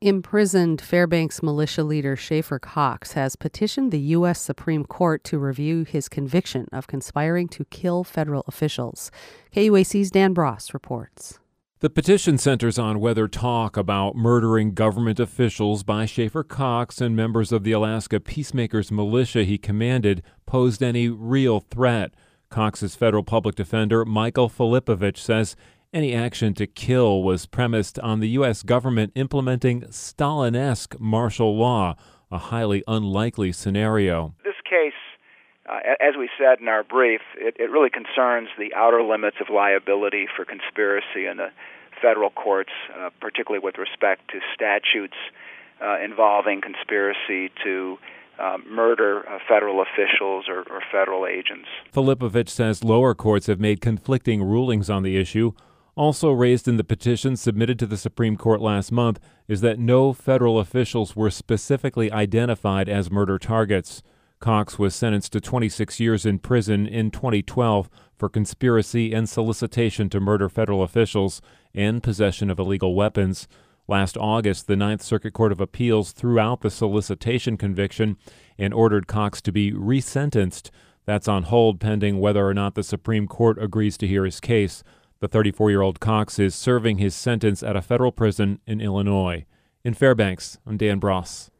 Imprisoned Fairbanks militia leader Schaefer Cox has petitioned the U.S. Supreme Court to review his conviction of conspiring to kill federal officials. KUAC's Dan Bross reports. The petition centers on whether talk about murdering government officials by Schaefer Cox and members of the Alaska Peacemakers militia he commanded posed any real threat. Cox's federal public defender, Michael Filipovich, says any action to kill was premised on the U.S. government implementing Stalin-esque martial law, a highly unlikely scenario. This case, as we said in our brief, it really concerns the outer limits of liability for conspiracy in the federal courts, particularly with respect to statutes involving conspiracy to murder federal officials or federal agents. Filipovich says lower courts have made conflicting rulings on the issue. Also raised in the petition submitted to the Supreme Court last month is that no federal officials were specifically identified as murder targets. Cox was sentenced to 26 years in prison in 2012 for conspiracy and solicitation to murder federal officials and possession of illegal weapons. Last August, the Ninth Circuit Court of Appeals threw out the solicitation conviction and ordered Cox to be resentenced. That's on hold pending whether or not the Supreme Court agrees to hear his case. The 34-year-old Cox is serving his sentence at a federal prison in Illinois. In Fairbanks, I'm Dan Bross.